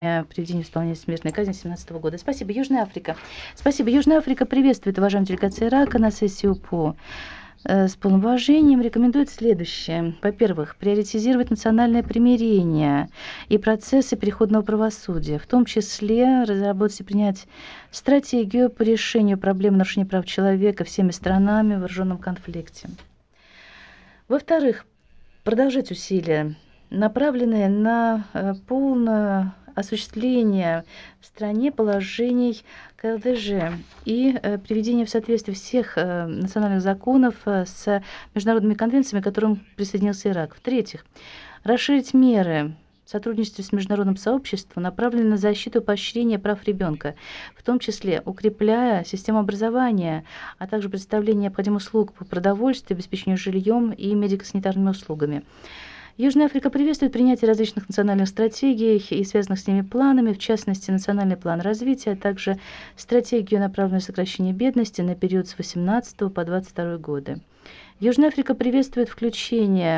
приведения в исполнение смертной казни 2017 года. Спасибо, Южная Африка. Спасибо. Южная Африка приветствует уважаемую делегацию Ирака на сессию ПО. С полным уважением рекомендует следующее. Во-первых, приоритизировать национальное примирение и процессы переходного правосудия, в том числе разработать и принять стратегию по решению проблем нарушения прав человека всеми странами в вооруженном конфликте. Во-вторых, продолжать усилия, направленные на полное осуществление в стране положений КЛДЖ и приведение в соответствие всех национальных законов с международными конвенциями, к которым присоединился Ирак. В-третьих, расширить меры сотрудничества с международным сообществом, направленные на защиту и поощрение прав ребенка, в том числе укрепляя систему образования, а также предоставление необходимых услуг по продовольствию, обеспечению жильем и медико-санитарными услугами. Южная Африка приветствует принятие различных национальных стратегий и связанных с ними планами, в частности, национальный план развития, а также стратегию, направленную на сокращение бедности на период с 2018 по 2022 годы. Южная Африка приветствует включение